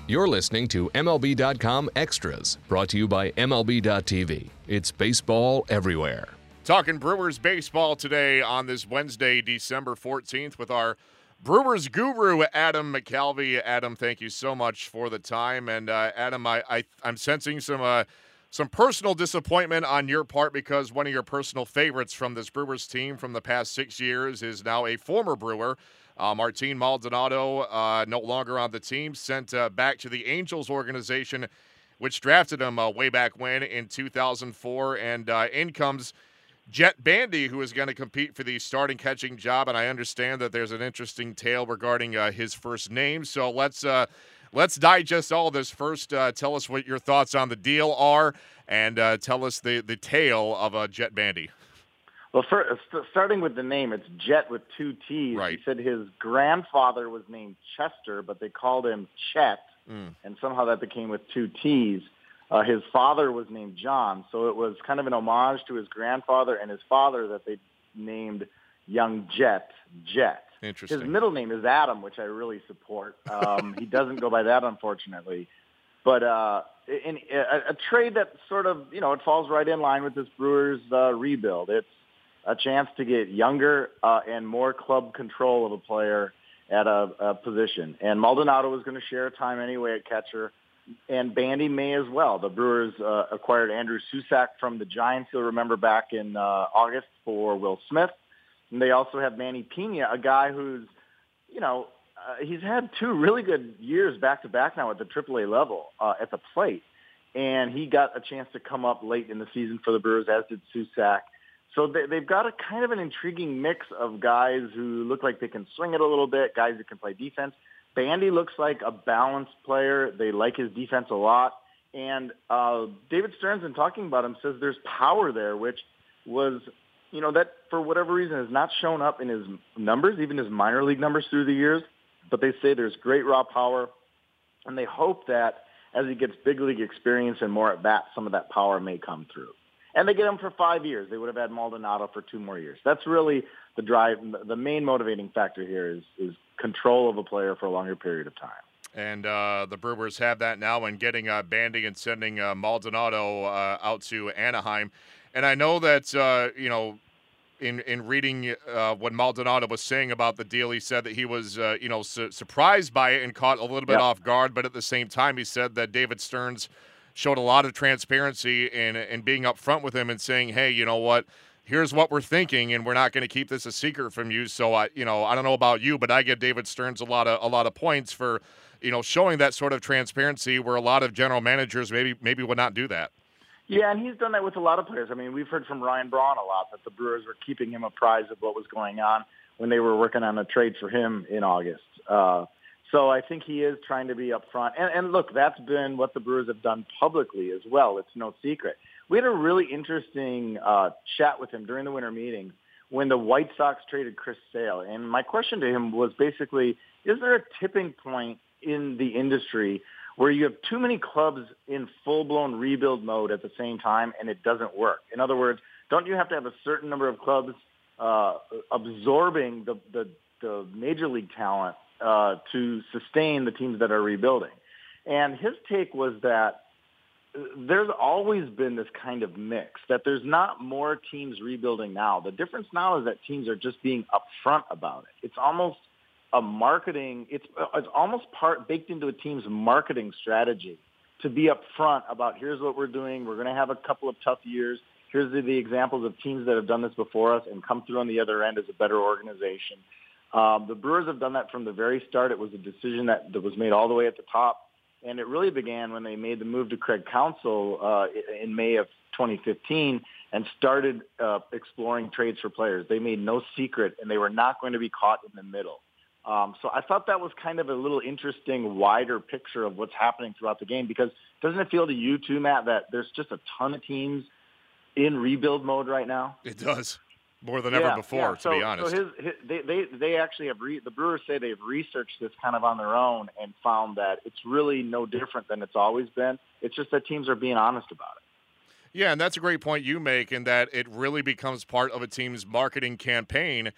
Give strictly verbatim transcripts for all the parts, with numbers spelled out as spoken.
You're listening to M L B dot com Extras, brought to you by M L B dot T V. It's baseball everywhere. Talking Brewers baseball today on this Wednesday, December fourteenth, with our Brewers guru, Adam McCalvy. Adam, thank you so much for the time. And uh, Adam, I, I, I'm sensing some uh, some personal disappointment on your part because one of your personal favorites from this Brewers team from the past six years is now a former Brewer. Uh, Martin Maldonado, uh, no longer on the team, sent uh, back to the Angels organization, which drafted him uh, way back when in two thousand four. And uh, in comes Jett Bandy, who is going to compete for the starting catching job. And I understand that there's an interesting tale regarding uh, his first name. So let's uh, let's digest all this. First, uh, tell us what your thoughts on the deal are, and uh, tell us the, the tale of uh, Jett Bandy. Well, for, starting with the name, it's Jet with two T's. Right. He said his grandfather was named Chester, but they called him Chet, mm. and somehow that became with two T's. Uh, his father was named John, so it was kind of an homage to his grandfather and his father that they named young Jet, Jet. Interesting. His middle name is Adam, which I really support. Um, he doesn't go by that, unfortunately. But uh, in, in a, a trade that sort of, you know, it falls right in line with this Brewers uh, rebuild. It's a chance to get younger uh, and more club control of a player at a, a position. And Maldonado was going to share time anyway at catcher, and Bandy may as well. The Brewers uh, acquired Andrew Susac from the Giants, you'll remember, back in uh, August for Will Smith. And they also have Manny Pena, a guy who's, you know, uh, he's had two really good years back-to-back now at the triple A level uh, at the plate. And he got a chance to come up late in the season for the Brewers, as did Susac. So they, they've got a kind of an intriguing mix of guys who look like they can swing it a little bit, guys who can play defense. Bandy looks like a balanced player. They like his defense a lot. And uh, David Stearns, in talking about him, says there's power there, which was, you know, that for whatever reason has not shown up in his numbers, even his minor league numbers through the years. But they say there's great raw power, and they hope that as he gets big league experience and more at-bats, some of that power may come through. And they get him for five years. They would have had Maldonado for two more years. That's really the drive. The main motivating factor here is, is control of a player for a longer period of time. And uh, the Brewers have that now in getting uh, Bandy and sending uh, Maldonado uh, out to Anaheim. And I know that, uh, you know, in, in reading uh, what Maldonado was saying about the deal, he said that he was, uh, you know, su- surprised by it and caught a little bit yep. off guard. But at the same time, he said that David Stearns showed a lot of transparency in, in being upfront with him and saying, hey, you know what, here's what we're thinking, and we're not going to keep this a secret from you. So, I, you know, I don't know about you, but I give David Stearns a lot of a lot of points for, you know, showing that sort of transparency where a lot of general managers maybe maybe would not do that. Yeah, and he's done that with a lot of players. I mean, we've heard from Ryan Braun a lot that the Brewers were keeping him apprised of what was going on when they were working on a trade for him in August. Uh So I think he is trying to be upfront. And, and look, that's been what the Brewers have done publicly as well. It's no secret. We had a really interesting uh, chat with him during the winter meetings when the White Sox traded Chris Sale. And my question to him was basically, is there a tipping point in the industry where you have too many clubs in full-blown rebuild mode at the same time and it doesn't work? In other words, don't you have to have a certain number of clubs uh, absorbing the, the, the major league talent Uh, to sustain the teams that are rebuilding? And his take was that there's always been this kind of mix, that there's not more teams rebuilding now. The difference now is that teams are just being upfront about it. It's almost a marketing, it's, it's almost part baked into a team's marketing strategy to be upfront about here's what we're doing. We're going to have a couple of tough years. Here's the, the examples of teams that have done this before us and come through on the other end as a better organization. Um, the Brewers have done that from the very start. It was a decision that, that was made all the way at the top. And it really began when they made the move to Craig Counsell uh, in May of twenty fifteen and started uh, exploring trades for players. They made no secret, and they were not going to be caught in the middle. Um, so I thought that was kind of a little interesting, wider picture of what's happening throughout the game, because doesn't it feel to you too, Matt, that there's just a ton of teams in rebuild mode right now? It does. More than yeah, ever before, yeah. to so, be honest. So his, his, they, they, they actually have, re, the Brewers say they've researched this kind of on their own and found that it's really no different than it's always been. It's just that teams are being honest about it. Yeah, and that's a great point you make, in that it really becomes part of a team's marketing campaign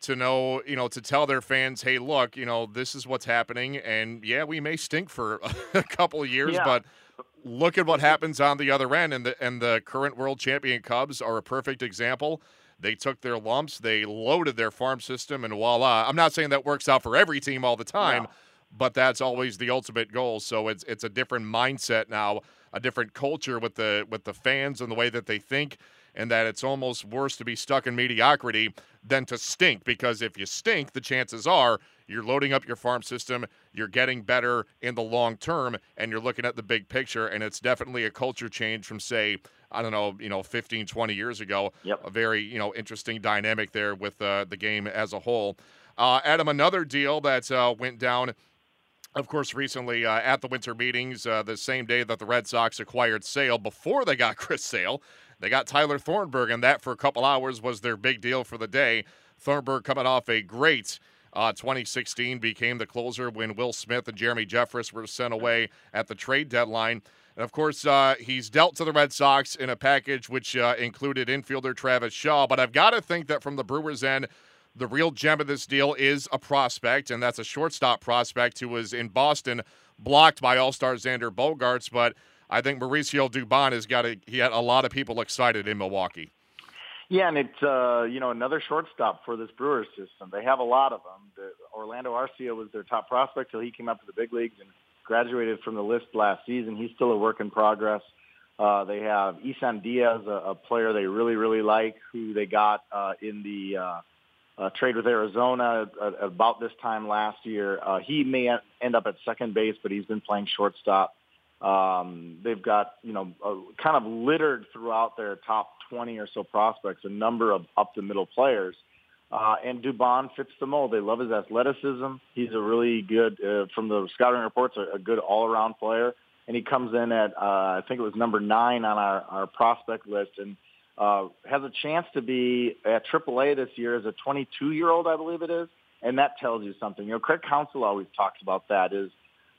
to know, you know, to tell their fans, hey, look, you know, this is what's happening. And, yeah, we may stink for a couple of years, yeah. but look at what happens on the other end. And the, and the current world champion Cubs are a perfect example. They took their lumps, they loaded their farm system, and voila. I'm not saying that works out for every team all the time, No. but that's always the ultimate goal. So it's it's a different mindset now, a different culture with the with the fans and the way that they think, and that it's almost worse to be stuck in mediocrity than to stink, because if you stink, the chances are you're loading up your farm system, you're getting better in the long term, and you're looking at the big picture, and it's definitely a culture change from, say, I don't know, you know, fifteen, twenty years ago. Yep. A very, you know, interesting dynamic there with uh, the game as a whole. Uh, Adam, another deal that uh, went down, of course, recently uh, at the winter meetings, uh, the same day that the Red Sox acquired Sale, before they got Chris Sale, they got Tyler Thornburg, and that for a couple hours was their big deal for the day. Thornburg, coming off a great uh, twenty sixteen, became the closer when Will Smith and Jeremy Jeffress were sent away at the trade deadline. And, of course, uh, he's dealt to the Red Sox in a package which uh, included infielder Travis Shaw. But I've got to think that from the Brewers' end, the real gem of this deal is a prospect, and that's a shortstop prospect who was in Boston, blocked by All-Star Xander Bogaerts. But I think Mauricio Dubon has got a, he had a lot of people excited in Milwaukee. Yeah, and it's, uh, you know, another shortstop for this Brewers system. They have a lot of them. The, Orlando Arcia was their top prospect till he came up to the big leagues and graduated from the list last season. He's still a work in progress. Uh, they have Isan Diaz, a, a player they really, really like, who they got uh, in the uh, uh, trade with Arizona at, at about this time last year. Uh, he may end up at second base, but he's been playing shortstop. Um, they've got, you know, uh, kind of littered throughout their top twenty or so prospects, a number of up-the-middle players. Uh, and Dubon fits the mold. They love his athleticism. He's a really good, uh, from the scouting reports, a, a good all-around player. And he comes in at, uh, I think it was number nine on our, our prospect list, and uh, has a chance to be at triple A this year as a twenty-two-year-old, I believe it is. And that tells you something. You know, Craig Counsell always talks about that, is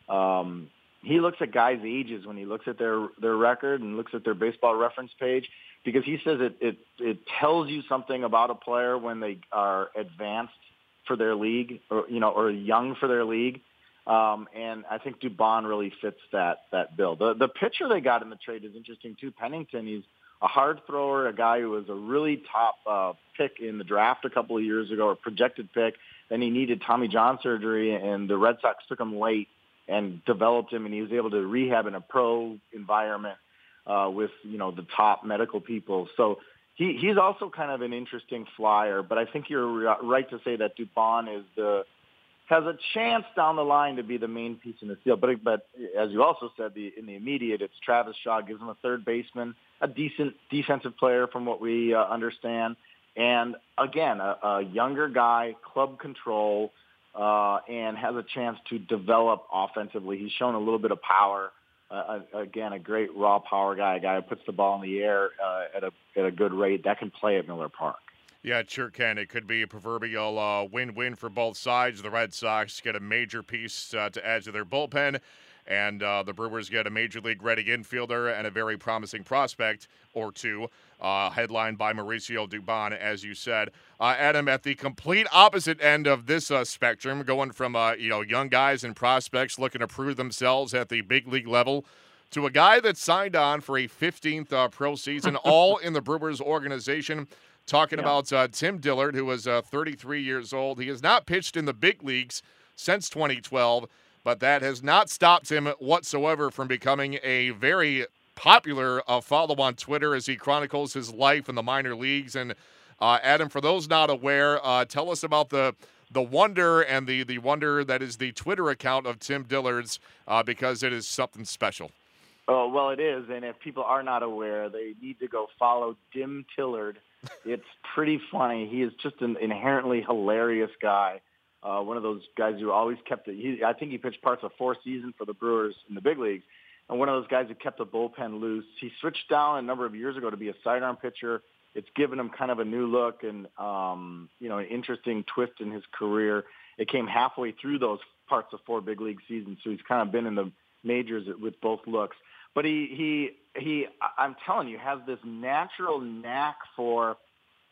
um, he looks at guys' ages when he looks at their, their record and looks at their baseball reference page, because he says it, it, it tells you something about a player when they are advanced for their league, or, you know, or young for their league. Um, and I think Dubon really fits that, that bill. The, the pitcher they got in the trade is interesting too. Pennington, he's a hard thrower, a guy who was a really top uh, pick in the draft a couple of years ago, a projected pick. Then he needed Tommy John surgery, and the Red Sox took him late and developed him, and he was able to rehab in a pro environment uh, with, you know, the top medical people. So he, he's also kind of an interesting flyer, but I think you're right to say that Dubon is the, has a chance down the line to be the main piece in the field. But, but as you also said, the, in the immediate, it's Travis Shaw, gives him a third baseman, a decent defensive player from what we uh, understand. And again, a, a younger guy, club control, uh, and has a chance to develop offensively. He's shown a little bit of power. Uh, again, a great raw power guy, a guy who puts the ball in the air uh, at a at a good rate. That can play at Miller Park. Yeah, it sure can. It could be a proverbial uh, win-win for both sides. The Red Sox get a major piece uh, to add to their bullpen, and uh, the Brewers get a Major League-ready infielder and a very promising prospect or two, uh, headlined by Mauricio Dubon, as you said. Uh, Adam, at the complete opposite end of this uh, spectrum, going from uh, you know young guys and prospects looking to prove themselves at the big league level to a guy that signed on for a fifteenth uh, pro season, all in the Brewers organization. Talking yeah. about uh, Tim Dillard, who was uh, thirty-three years old. He has not pitched in the big leagues since twenty twelve, but that has not stopped him whatsoever from becoming a very popular uh, follow on Twitter as he chronicles his life in the minor leagues. And uh, Adam, for those not aware, uh, tell us about the the wonder and the, the wonder that is the Twitter account of Tim Dillard's, uh, because it is something special. Oh, well, it is. And if people are not aware, they need to go follow Dim Tillard. It's pretty funny. He is just an inherently hilarious guy. Uh, one of those guys who always kept it. He, I think he pitched parts of four seasons for the Brewers in the big leagues. And one of those guys who kept the bullpen loose. He switched down a number of years ago to be a sidearm pitcher. It's given him kind of a new look and, um, you know, an interesting twist in his career. It came halfway through those parts of four big league seasons, so he's kind of been in the majors with both looks. But he, he, he, I'm telling you, has this natural knack for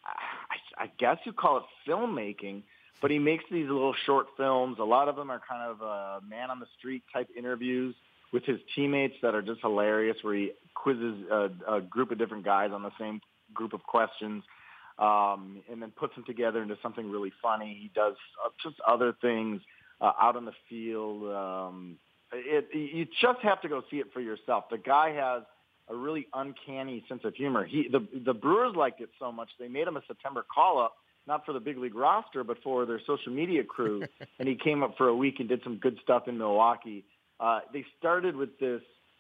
I, I guess you call it filmmaking, but he makes these little short films. A lot of them are kind of uh, man-on-the-street type interviews with his teammates that are just hilarious, where he quizzes a, a group of different guys on the same group of questions, um, and then puts them together into something really funny. He does uh, just other things uh, out on the field. Um, it, you just have to go see it for yourself. The guy has a really uncanny sense of humor. He, the, the Brewers liked it so much, they made him a September call-up, not for the big league roster, but for their social media crew, and he came up for a week and did some good stuff in Milwaukee. Uh, they started with this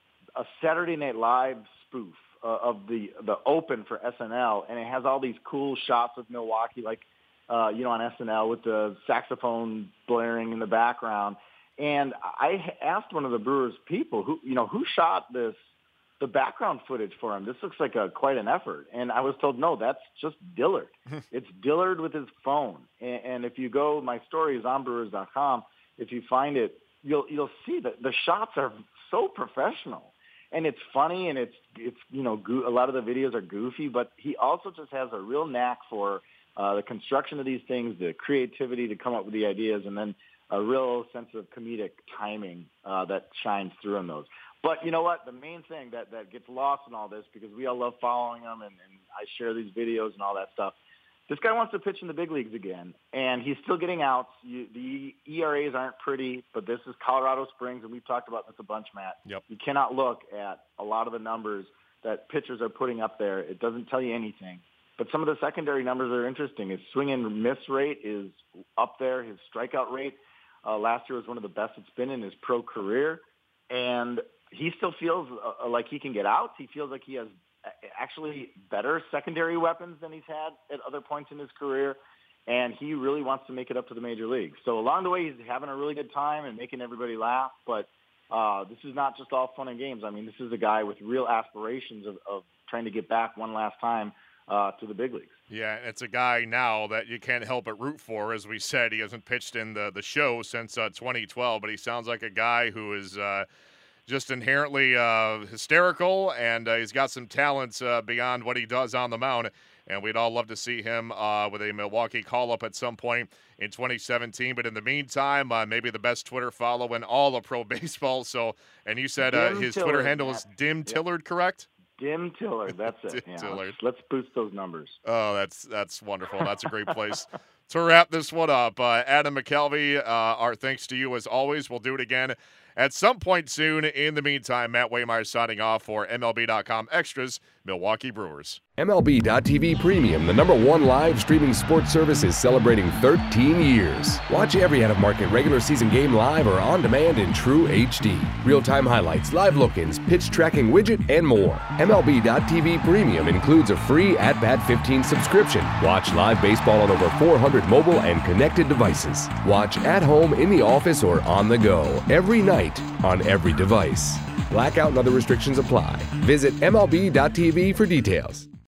a Saturday Night Live spoof uh, of the the Open for S N L, and it has all these cool shots of Milwaukee, like uh, you know, on S N L with the saxophone blaring in the background. And I asked one of the Brewers people, who you know, who shot this the background footage for him? This looks like a quite an effort. And I was told, no, that's just Dillard. It's Dillard with his phone. And, and if you go, my story is on Brewers dot com. If you find it, you'll you'll see that the shots are so professional, and it's funny, and it's it's you know go- a lot of the videos are goofy, but he also just has a real knack for uh, the construction of these things, the creativity to come up with the ideas, and then a real sense of comedic timing uh, that shines through in those. But you know what? The main thing that, that gets lost in all this, because we all love following him, and, and I share these videos and all that stuff, this guy wants to pitch in the big leagues again, and he's still getting outs. You, the E R As aren't pretty, but this is Colorado Springs, and we've talked about this a bunch, Matt. Yep. You cannot look at a lot of the numbers that pitchers are putting up there. It doesn't tell you anything. But some of the secondary numbers are interesting. His swing and miss rate is up there. His strikeout rate uh, last year was one of the best it's been in his pro career, and he still feels uh, like he can get outs. He feels like he has actually better secondary weapons than he's had at other points in his career, and he really wants to make it up to the major leagues. So along the way, he's having a really good time and making everybody laugh, but uh, this is not just all fun and games. I mean, this is a guy with real aspirations of, of trying to get back one last time uh, to the big leagues. Yeah, it's a guy now that you can't help but root for. As we said, he hasn't pitched in the, the show since uh, twenty twelve, but he sounds like a guy who is uh, – just inherently uh, hysterical, and uh, he's got some talents uh, beyond what he does on the mound, and we'd all love to see him uh, with a Milwaukee call-up at some point in twenty seventeen. But in the meantime, uh, maybe the best Twitter follow in all of pro baseball. So, and you said uh, his Tillard, Twitter handle Matt. is Dim Yep. Tillard, correct? Dim Tillard, that's it. Dim yeah, Tillard. Let's, let's boost those numbers. Oh, that's that's wonderful. That's a great place to wrap this one up. Uh, Adam McCalvy, uh, our thanks to you as always. We'll do it again at some point soon. In the meantime, Matt Waymeyer signing off for M L B dot com Extras, Milwaukee Brewers. M L B dot T V Premium, the number one live streaming sports service, is celebrating thirteen years. Watch every out-of-market regular season game live or on demand in true H D. Real-time highlights, live look-ins, pitch tracking widget, and more. M L B dot T V Premium includes a free At Bat fifteen subscription. Watch live baseball on over four hundred mobile and connected devices. Watch at home, in the office, or on the go every night on every device. Blackout and other restrictions apply. Visit M L B dot T V for details.